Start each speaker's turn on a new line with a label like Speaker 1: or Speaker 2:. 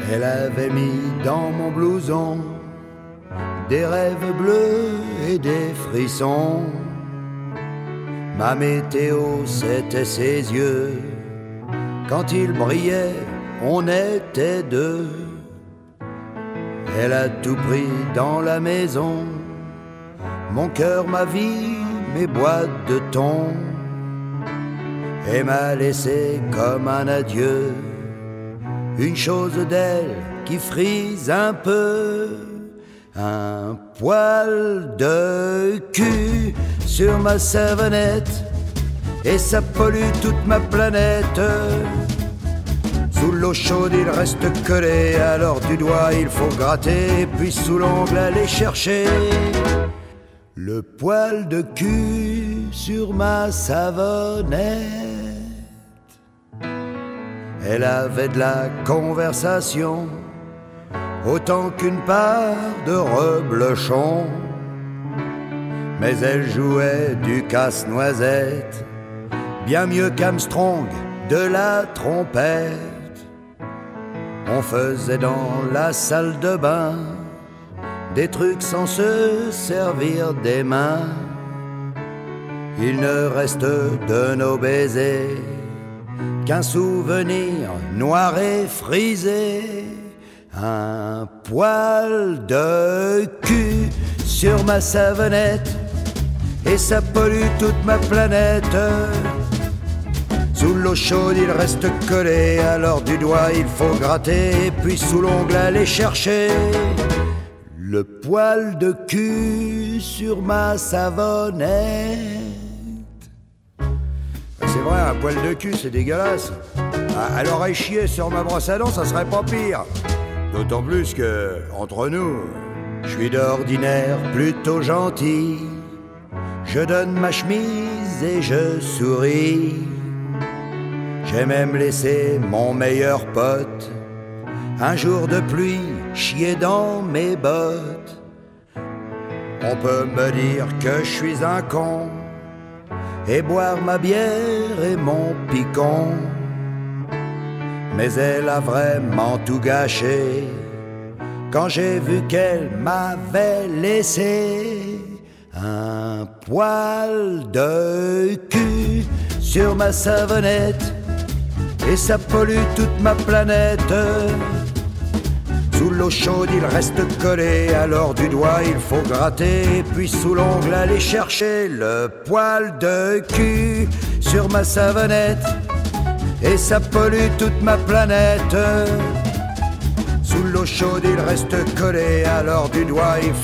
Speaker 1: Elle avait mis dans mon blouson des rêves bleus et des frissons. Ma météo, c'était ses yeux. Quand il brillait, on était deux. Elle a tout pris dans la maison, mon cœur, ma vie, mes boîtes de thon, et m'a laissé comme un adieu une chose d'elle qui frise un peu. Un poil de cul sur ma savonnette, et ça pollue toute ma planète. Sous l'eau chaude il reste collé, alors du doigt il faut gratter, puis sous l'ongle aller chercher le poil de cul sur ma savonnette. Elle avait de la conversation autant qu'une part de reblochon, mais elle jouait du casse-noisette bien mieux qu'Armstrong de la trompette. On faisait dans la salle de bain des trucs sans se servir des mains. Il ne reste de nos baisers qu'un souvenir noir et frisé. Un poil de cul sur ma savonnette, et ça pollue toute ma planète. Sous l'eau chaude il reste collé, alors du doigt il faut gratter, puis sous l'ongle aller chercher le poil de cul sur ma savonnette. C'est vrai, un poil de cul c'est dégueulasse. Elle aurait chié sur ma brosse à dents, ça serait pas pire. D'autant plus que, entre nous, je suis d'ordinaire plutôt gentil. Je donne ma chemise et je souris. J'ai même laissé mon meilleur pote un jour de pluie chier dans mes bottes. On peut me dire que je suis un con et boire ma bière et mon picon, mais elle a vraiment tout gâché quand j'ai vu qu'elle m'avait laissé un poil de cul sur ma savonnette, et ça pollue toute ma planète. Sous l'eau chaude il reste collé, alors du doigt il faut gratter, puis sous l'ongle aller chercher le poil de cul sur ma savonnette, et ça pollue toute ma planète. Sous l'eau chaude il reste collé, alors du doigt il